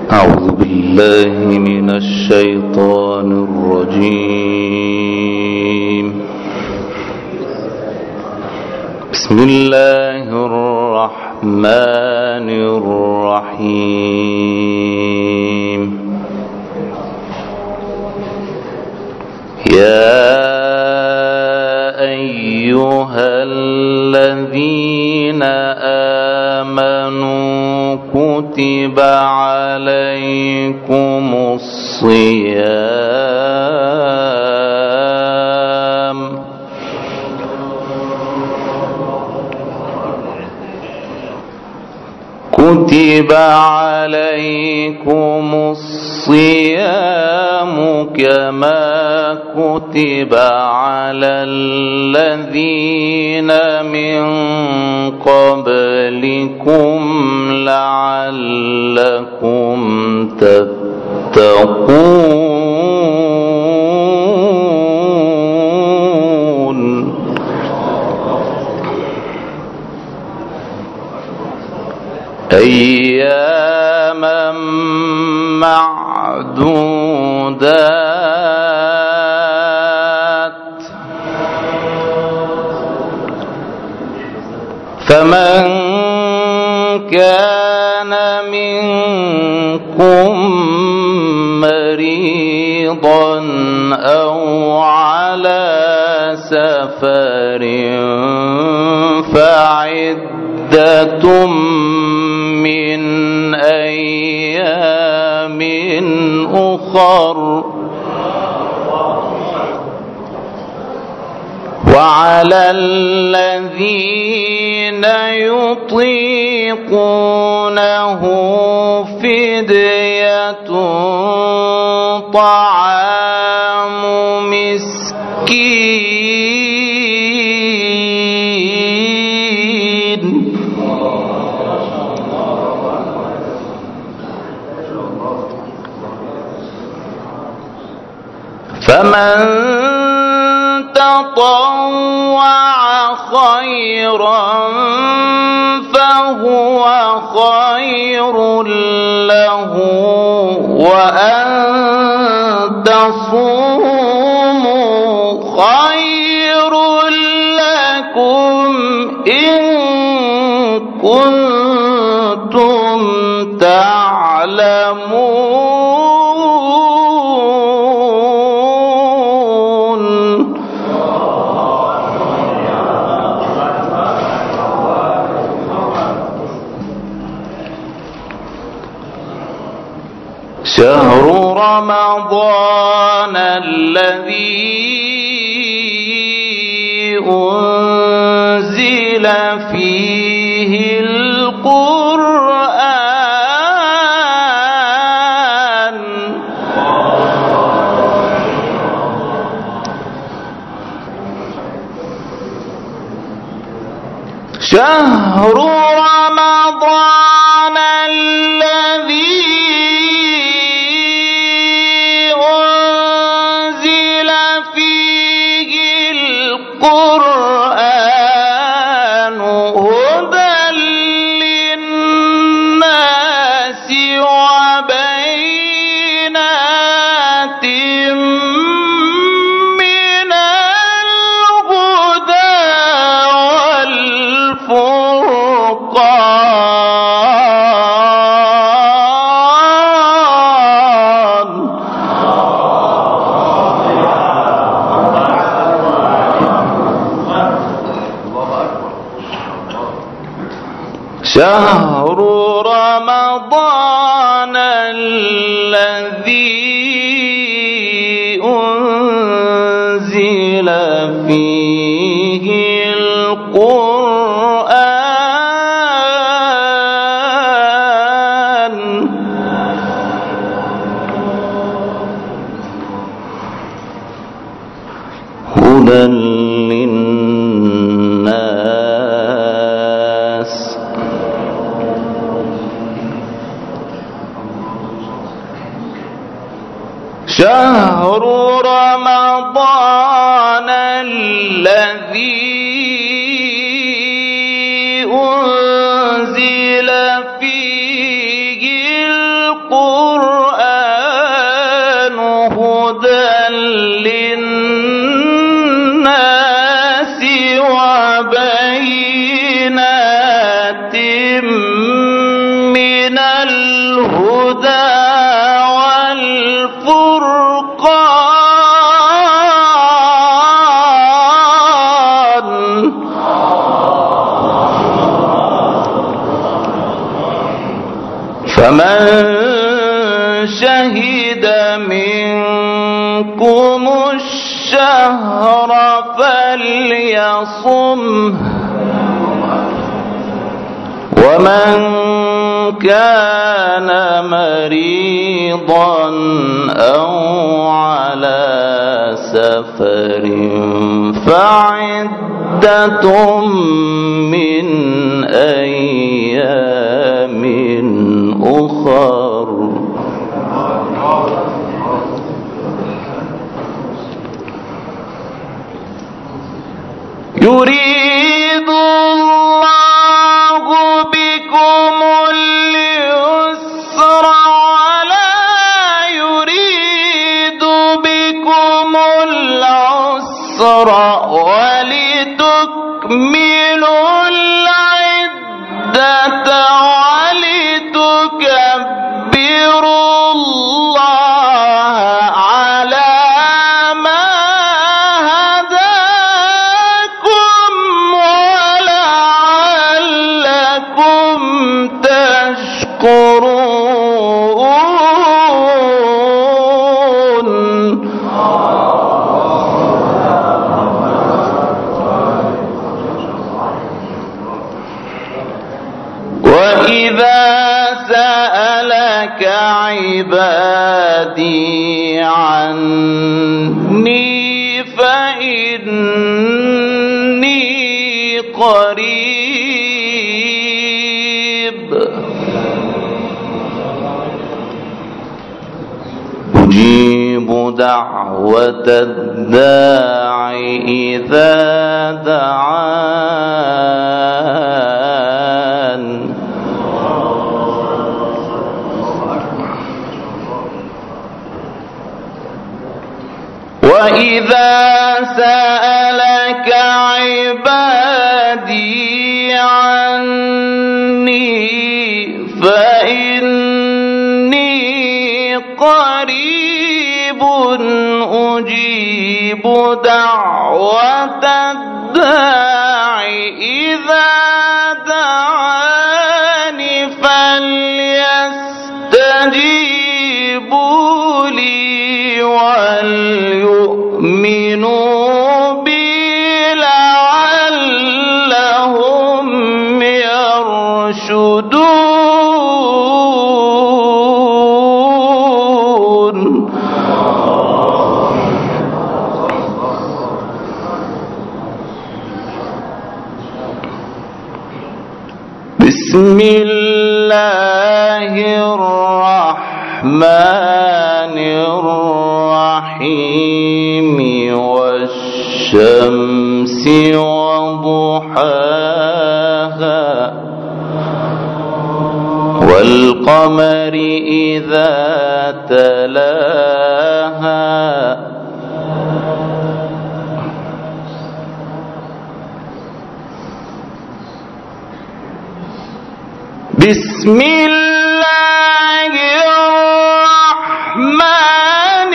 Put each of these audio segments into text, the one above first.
أعوذ بالله من الشيطان الرجيم. بسم الله الرحمن الرحيم. يا أيها الذين آمنوا كتب عليكم الصيام كما كتب على الذين من قبلكم لعلكم تتقون. أياما معدودات، فمن كان منكم مريضا أو على سفر فعدة من أيام أخر، وعلى الذين يطيقونه فدية طعام مسكين، فمن تطوع خيرا فهو خير له، وأن تصوموا خير لكم إن كنتم تعلمون. شهر رمضان الذي أنزل فيه القرآن، شهر رمضان الذي القرآن هدى للناس وبينات من الهدى والفرقان، شهر رمضان الذي أنزل فيه القرآن هدى للناس شهر رمضان الذي أنزل فيه القرآن القرآن هدى للناس وبينات من الهدى فمن شهد منكم الشهر فليصمه ومن كان مريضا أو على سفر فعدة من أيام أخر يريد الله بكم اليسر ولا يريد بكم العسر ولتكملوا العدة ولتكبروا الله على ما هداكم ولعلكم تشكرون. وإذا سألك عبادي عني فإني قريب أجيب دعوة الداع إذا دعان وإذا سألك عبادي عني فإني قريب أجيب دعوة الداع إذا دعاني فليستجيبوا لي وليؤمنوا بي لعلهم يرشدون. بسم الله الرحمن الرحيم والشمس وضحاها والقمر إذا تلاها بسم الله الرحمن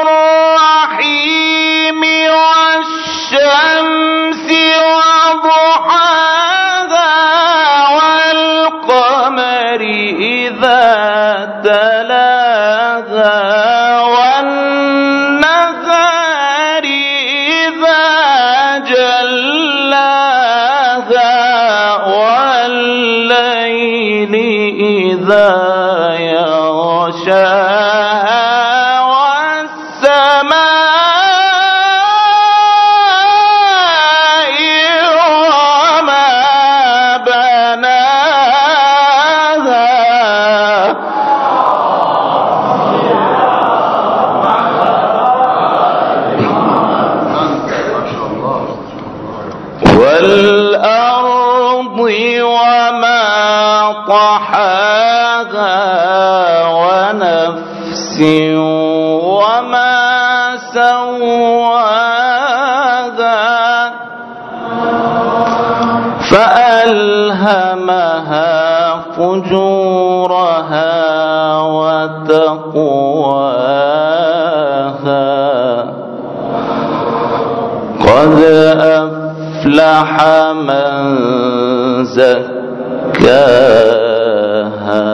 الرحيم والشمس وضحاها والقمر إذا تلاها والنهار إذا جلاها والليل إذا يغشاها والسماء وما بناها والأرض وما طحاها نفس وما سواها فألهمها فجورها وتقواها قد أفلح من زكاها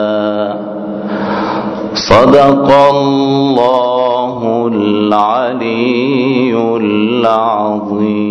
صدق الله العلي العظيم.